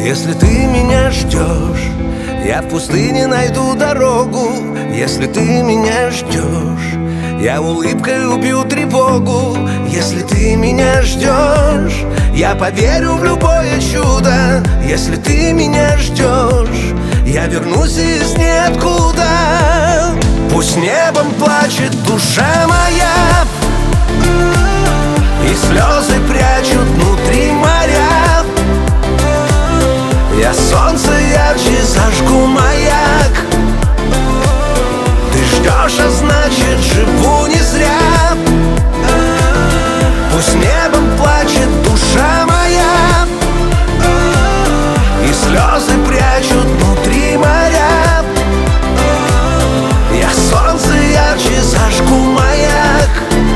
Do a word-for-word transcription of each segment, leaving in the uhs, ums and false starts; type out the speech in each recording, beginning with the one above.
Если ты меня ждешь, я в пустыне найду дорогу. Если ты меня ждешь, я улыбкой убью тревогу. Если ты меня ждешь, я поверю в любое чудо. Если ты меня ждешь, я вернусь из ниоткуда. Пусть небом плачет душа моя, и слезы прячут внутри моря. Я солнце ярче зажгу маяк. Ты ждешь, а значит живу не зря. Пусть небом плачет душа моя, и слезы прячут внутри моря. Я солнце ярче зажгу маяк.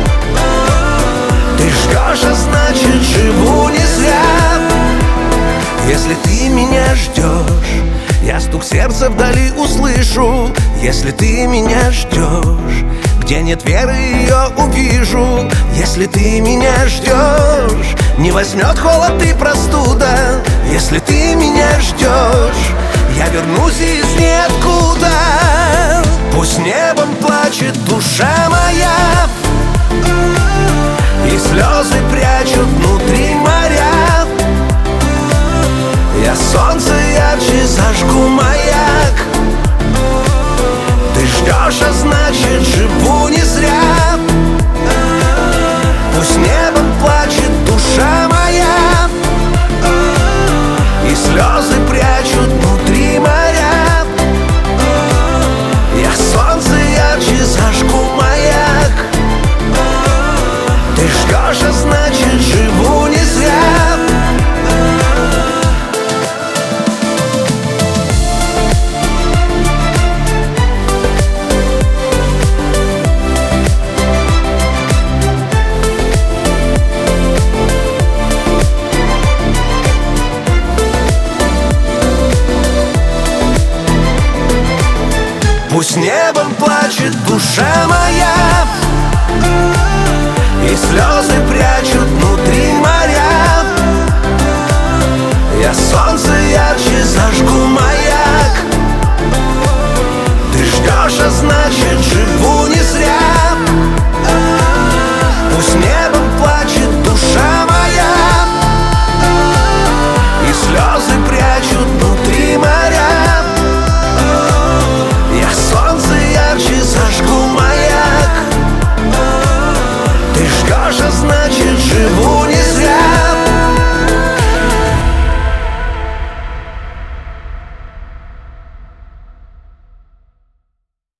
Ты ждешь, а значит живу не зря. Если ты меня ждешь, я стук сердца вдали услышу. Если ты меня ждешь, где нет веры, ее увижу. Если ты меня ждешь, не возьмет холод и простуда. Если ты меня ждешь, я вернусь из ниоткуда. Пусть небом плачет душа моя, и слезы прячут внутри моря. Я солнце ярче зажгу маяк. Ты ждешь, а значит живу не зря. Пусть небом плачет душа моя, и слезы прячут внутри моря. Я солнце ярче зажгу маяк. Ты ждешь, а значит живу не зря. Пусть небом плачет душа моя, и слезы